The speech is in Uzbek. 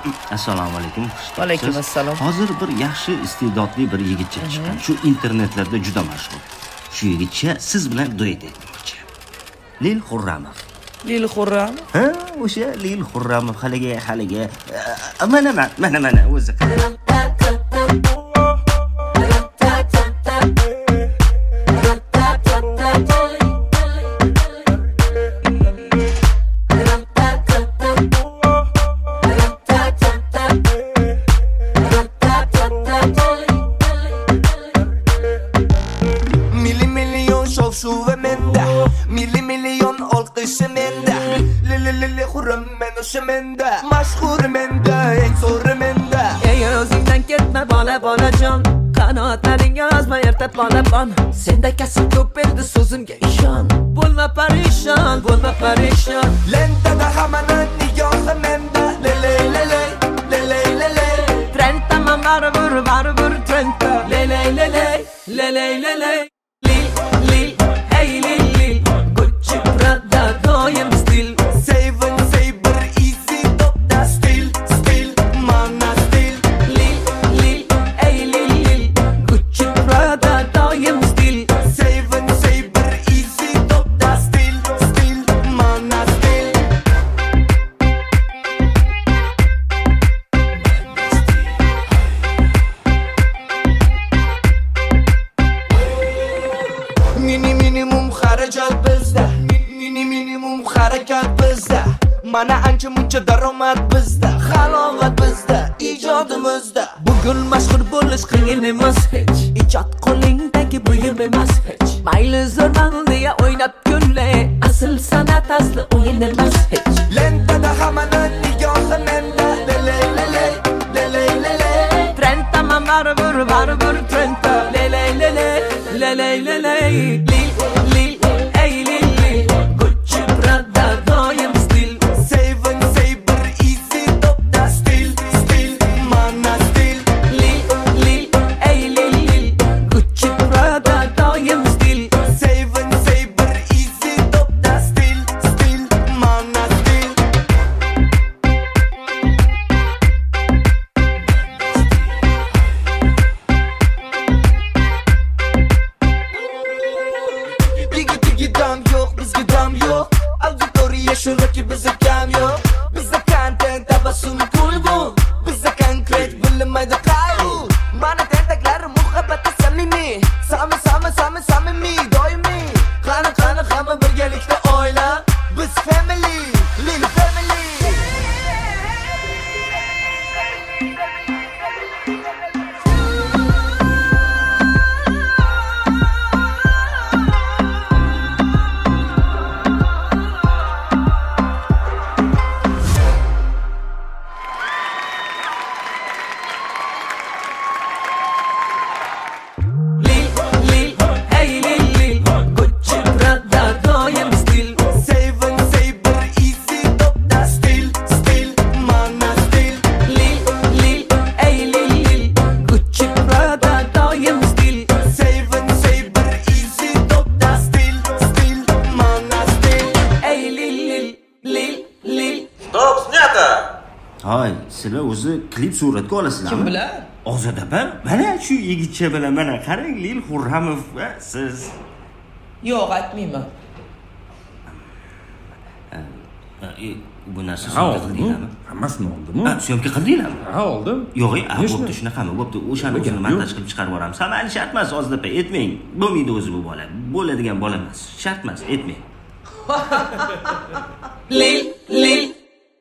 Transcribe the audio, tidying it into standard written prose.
Assalomu alaykum. Va alaykum assalom. Hozir bir yaxshi iste'dodli bir yigitcha chiqqan. Shu internetlarda juda mashhur. Shu yigitcha siz bilan duet aytmoqchi. Lil Xurramov. Lil Xurramov? Ha, o'sha Lil Xurramov haliga mana o'zi. Milyon olqışı mende Lili Xurram men o'sha menda Mashhur menda eng zo'ri menda Ey o'zingdan ketma bola-bolajon Qanotlaring yozma erta bola-bon Senda kasb ko'p edi so'zimga ishon Bo'lma parishon Lentada hammaning nigohi menda Lele Trenta man baribir Trenta Lele Lil hey Lil Gucci Prada doim stil Seven Saber easy top da stil mana stil Lil hey Lil Gucci Prada doim stil Seven Saber easy top da stil mana stil Minimum xarajat bizda minimum harakat bizda mana ancha muncha daromad bizda halovat bizda ijodimizda Bugun mashhur bo'lish qiyin emas hech Ijod qo'lingdagi buyum emas hech Mayli zo'rman deya o'ynab kulli Asl san'at asli o'yin emas hech Lentada hammaning nigohi menda Lele Trenta man baribir Trenta Lele Lil hey Lil Gucci Prada doim stil Seven Saber easy top da stil mana stil Lil hey Lil Gucci Prada doim stil Seven Saber easy top da stil mana stil Digi dam yo'q bizga dam yo'q Auditoriya shunaki bizga kam yo'q Bizda content tabassum kulgu Bizda konkret bilinmaydi qayg'u Mana tentaklar muhabbati samimiy Samimiy doimiy Qani hamma birgalikda oila Biz family Lil family Lil hey Lil Gucci Prada doim stil Seven Saber easy top da stil mana stil Lil hey Lil Gucci Prada doim stil Seven Saber easy top da stil mana stil Ey Lil Stop, снято! Hoy, sizlar o'zi klip suratga olasizlarmi? Kim bilan? Ozodapa, mana shu yigitcha bilan mana qarang Lil Xurramov va siz. Yo'q, aytmayman. Bu narsa syomka qildinglarmi? Hammasini oldim. Syomka qildinglarmi? Ha, oldim. Yo'q, bo'pti, shunaqami? Bo'pti, o'shani o'zini montaj qilib chiqarib yuboramiz. Hamma shart emas, Ozodapa, etmang. Bo'lmaydi o'zi bu bola. Bo'ladigan bola emas. Shart emas, etmang. Lil